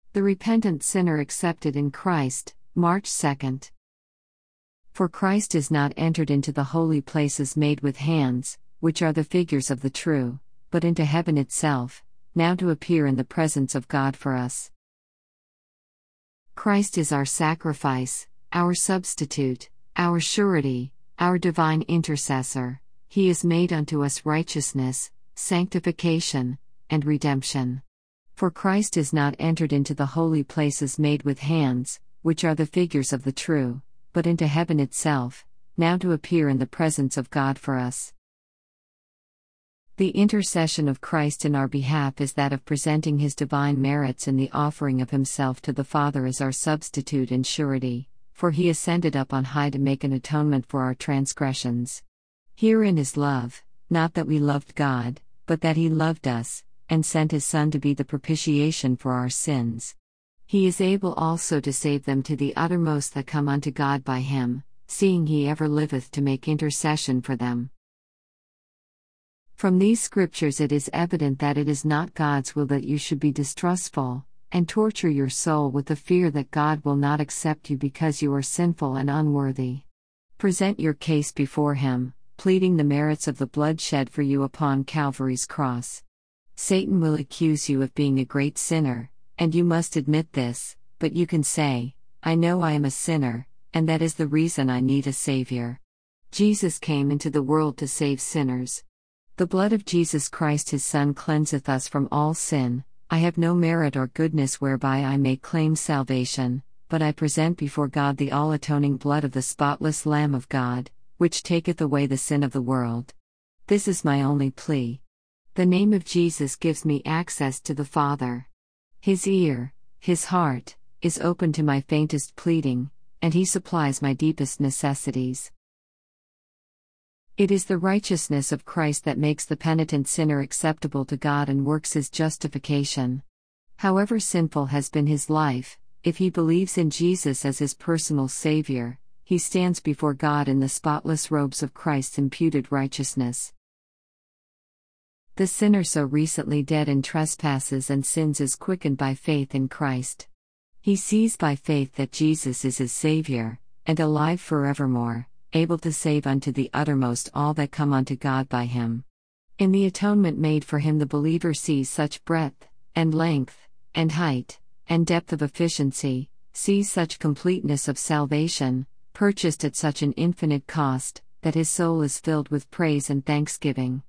The repentant sinner accepted in Christ, March 2nd. For Christ is not entered into the holy places made with hands, which are the figures of the true, but into heaven itself, now to appear in the presence of God for us. Christ is our sacrifice, our substitute, our surety, our divine intercessor. He is made unto us righteousness, sanctification, and redemption. For Christ is not entered into the holy places made with hands, which are the figures of the true, but into heaven itself, now to appear in the presence of God for us. The intercession of Christ in our behalf is that of presenting His divine merits in the offering of Himself to the Father as our substitute and surety, for He ascended up on high to make an atonement for our transgressions. Herein is love, not that we loved God, but that He loved us, and sent His Son to be the propitiation for our sins. He is able also to save them to the uttermost that come unto God by Him, seeing He ever liveth to make intercession for them. From these scriptures it is evident that it is not God's will that you should be distrustful, and torture your soul with the fear that God will not accept you because you are sinful and unworthy. Present your case before Him, pleading the merits of the blood shed for you upon Calvary's cross. Satan will accuse you of being a great sinner, and you must admit this, but you can say, I know I am a sinner, and that is the reason I need a Savior. Jesus came into the world to save sinners. The blood of Jesus Christ His Son cleanseth us from all sin. I have no merit or goodness whereby I may claim salvation, but I present before God the all-atoning blood of the spotless Lamb of God, which taketh away the sin of the world. This is my only plea. The name of Jesus gives me access to the Father. His ear, His heart, is open to my faintest pleading, and He supplies my deepest necessities. It is the righteousness of Christ that makes the penitent sinner acceptable to God and works His justification. However sinful has been his life, if he believes in Jesus as his personal Savior, he stands before God in the spotless robes of Christ's imputed righteousness. The sinner so recently dead in trespasses and sins is quickened by faith in Christ. He sees by faith that Jesus is his Savior, and alive forevermore, able to save unto the uttermost all that come unto God by Him. In the atonement made for him the believer sees such breadth, and length, and height, and depth of efficiency, sees such completeness of salvation, purchased at such an infinite cost, that his soul is filled with praise and thanksgiving.